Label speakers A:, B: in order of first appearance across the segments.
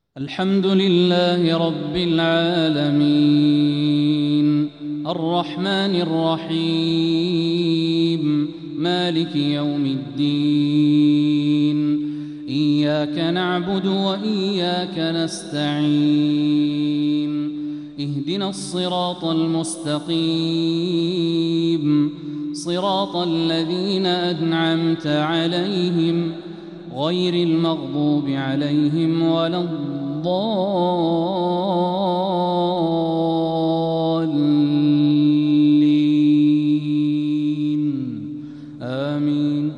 A: الحمد لله رب العالمين الرحمن الرحيم مالك يوم الدين إياك نعبد وإياك نستعين اهدنا الصراط المستقيم صراط الذين أنعمت عليهم غير المغضوب عليهم ولا الضالين آمين.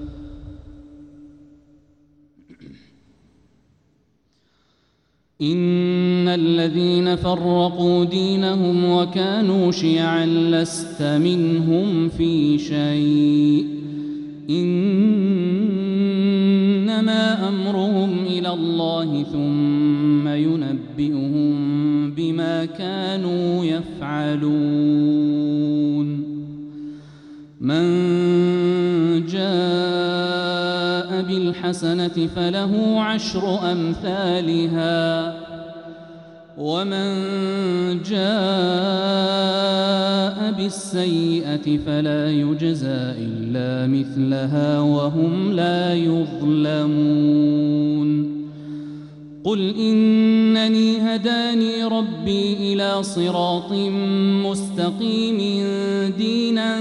A: إن الذين فرقوا دينهم وكانوا شيعا لست منهم في شيء إنما أمرهم إلى الله ثم ينبئهم بما كانوا يفعلون. من جاء بالحسنة فله 10 أمثالها ومن جاء بالسيئة فلا يجزى إلا مثلها وهم لا يظلمون. قل إنني هداني ربي إلى صراط مستقيم دينا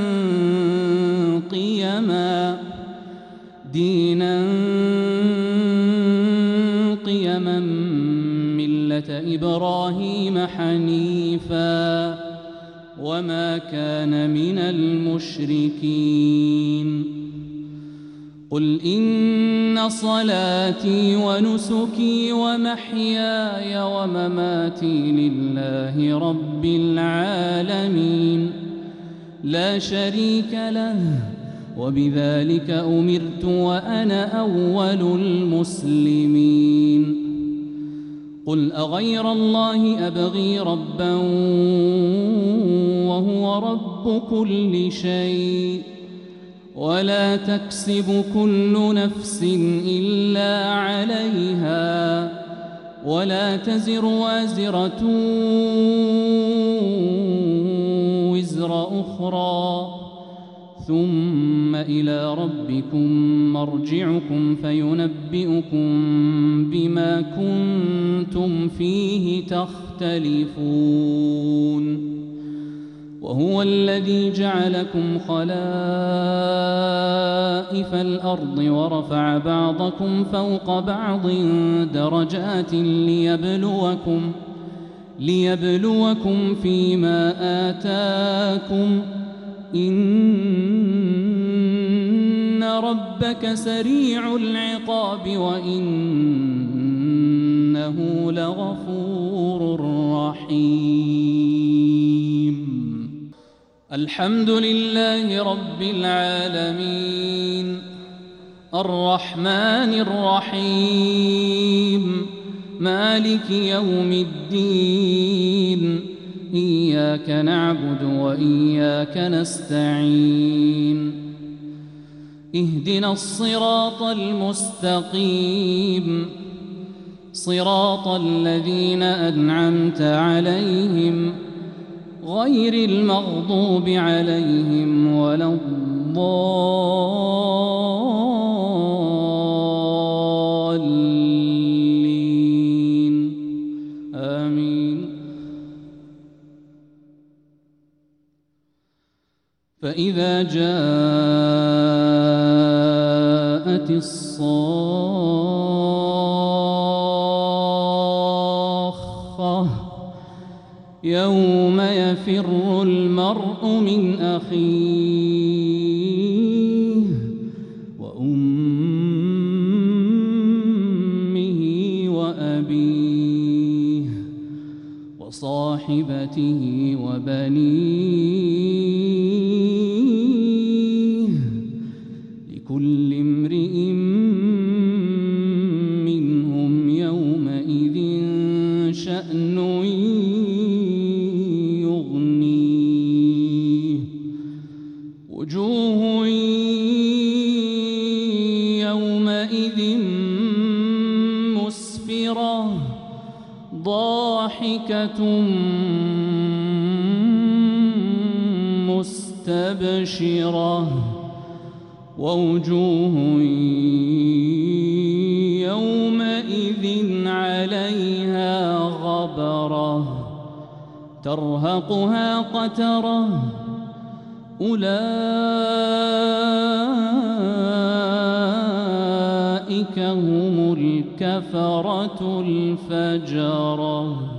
A: قيما ملة إبراهيم حنيفا وما كان من المشركين. قل إن صلاتي ونسكي ومحياي ومماتي لله رب العالمين لا شريك له وبذلك أمرت وأنا أول المسلمين. قل أغير الله أبغي ربا وهو رب كل شيء ولا تكسب كل نفس إلا عليها ولا تزر وازرة وزر أخرى ثم إلى ربكم مرجعكم فينبئكم بما كنتم فيه تختلفون. وهو الذي جعلكم خلائف الأرض ورفع بعضكم فوق بعض درجات ليبلوكم فيما آتاكم إن ربك سريع العقاب وإنه لغفور رحيم. الحمد لله رب العالمين الرحمن الرحيم مالك يوم الدين إياك نعبد وإياك نستعين اهدنا الصراط المستقيم صراط الذين أنعمت عليهم غير المغضوب عليهم ولا الضالين آمين. فإذا جاءت الصاخة يوم يفر المرء من أخيه وأمه وأبيه وصاحبته وبنيه لكل امرئ منهم يومئذ شأن يغنيه. وجوه يومئذ مسفرة مستبشرة ضاحكة مستبشرة ووجوه يومئذ عليها غبرة ترهقها قترة أولئك هم الكفرة الفجرة.